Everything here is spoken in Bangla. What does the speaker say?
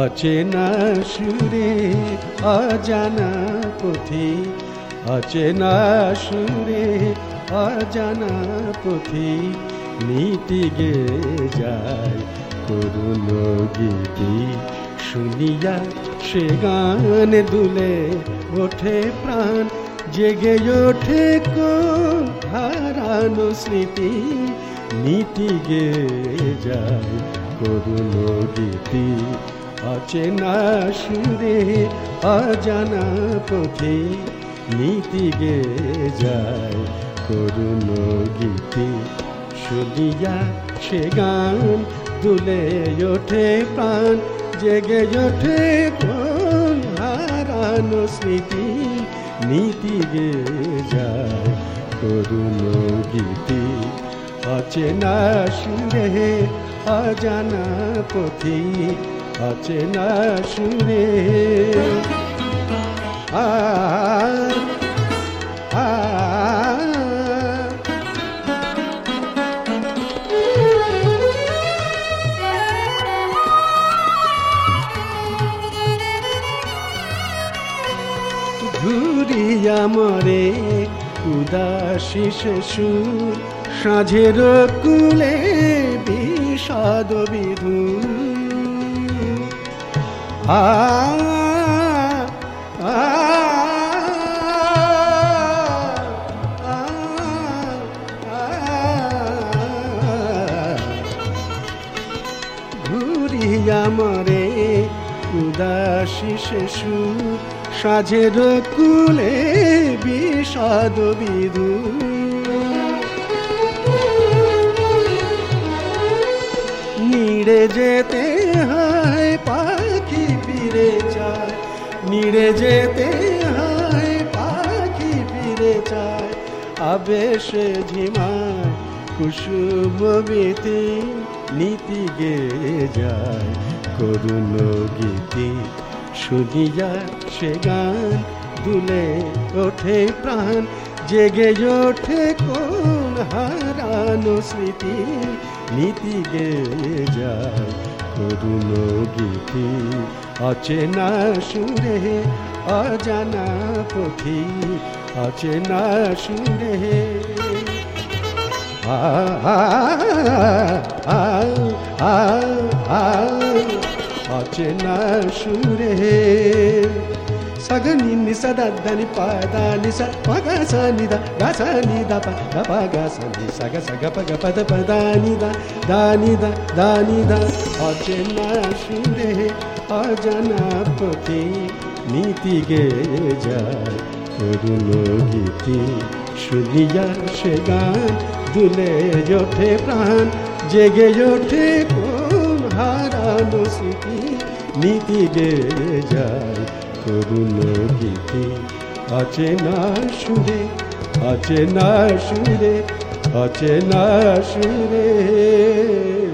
অচেনা সুরে অজানা পথে, অচেনা সুরে অজানা পথে নীতি গে যায় করুণ গীতি। শুনিয়া সে গান দুলে ওঠে প্রাণ, জেগে ওঠে কোন হারানো স্মৃতি। নীতি গে যায় করুণ গীতি। অচেনা সুরে অজানা পথে নীতি গে যায় করুণ গীতি। শুনিয়া সে গান দুলে ওঠে প্রাণ, জেগে ওঠে কোন হারানো স্মৃতি। নীতি গে যায় করুণ গীতি। অচেনা সুরে অজানা পথে, অচেনা সুরে ঘুরিয়া মরে উদাসী সুর, সাঁঝের কুলে বিষাদ বিধুর। ঘুরিয়া মরে উদাসী সুর, সাঁঝের কুলে বিষাদ বিধুর। নিড়ে যেতে হয় পাখি ফিরে যায়, নিড়ে যেতে হয় পাখি ফিরে যায়। আবেশে ঝিমায় কুসুম বীতি, নীতি গে যায় করুণ গীতি। শুনিয়া সে গান দুলে ওঠে প্রাণ, জেগে ওঠে কোন হারানো স্মৃতি। নীতি গে যায় করুণ গীতি। অচেনা সুরে অজানা পথে, অচেনা সুরে অচেনা সুরে। సగని నిస దని పద నిస పగ స నిద గ స నిద ప గ ప గ స ని స గ స గ ప గ పద ప ద ని ద ద ని ద ద ని ద। অচেনা সুরে অজানা পথে নীতি গে যায় করুণ গীতি। শুনিয়া সে গান দুলে ওঠে প্রাণ, জেগে ওঠে কোন হারানো স্মৃতি। নীতি গে যায় করুণ গীতি। অচেনা সুরে অচেনা সুরে অচেনা সুরে।